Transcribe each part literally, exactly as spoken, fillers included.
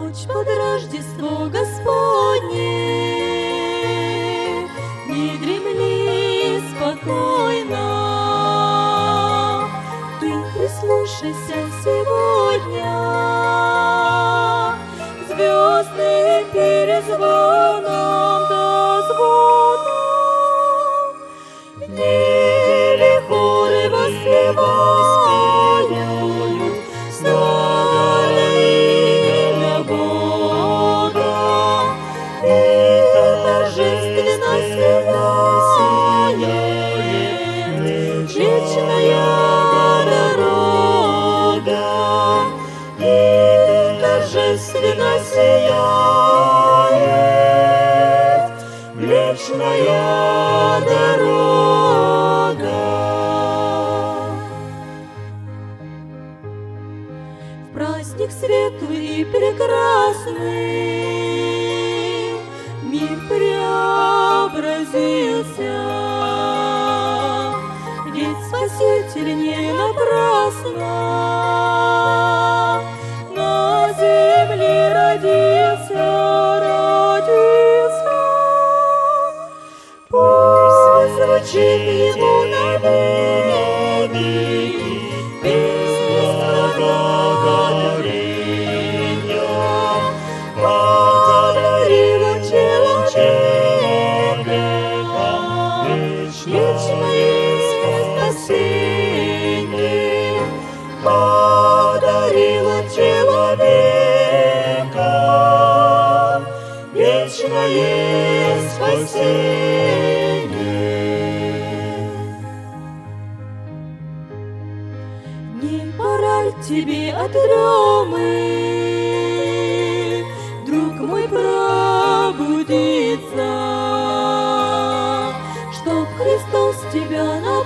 ночь под Рождество Господне, не дремли спокойно. Ты прислушайся сегодня звездным перезвоном до звона. В небе хоры воспевают славное имя Бога, и торжественно сияет вечная дорога, и торжественно сияет вечная дорога. В праздник светлый и прекрасный мир преобразился, ведь Спаситель не напрасно на земле родился, родился. Пусть звучит ему навеки песни благодарения, подарила телом человека вечное спасение, подарила человека вечное спасение. Не пора ли тебе от дремы, друг мой, пробудиться, чтоб Христос тебя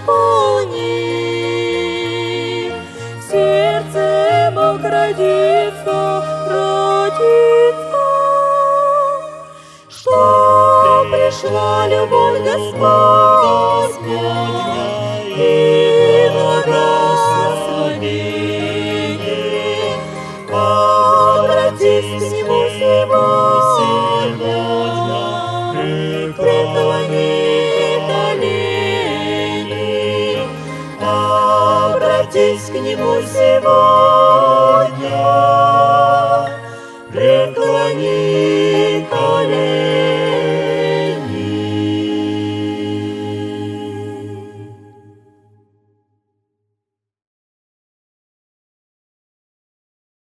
наполнил, в сердце мог родиться, родиться, что пришла любовь Господня и благословение. Обратись к Нему сегодня, преклони колени. Обратись к Нему сегодня, преклони колени.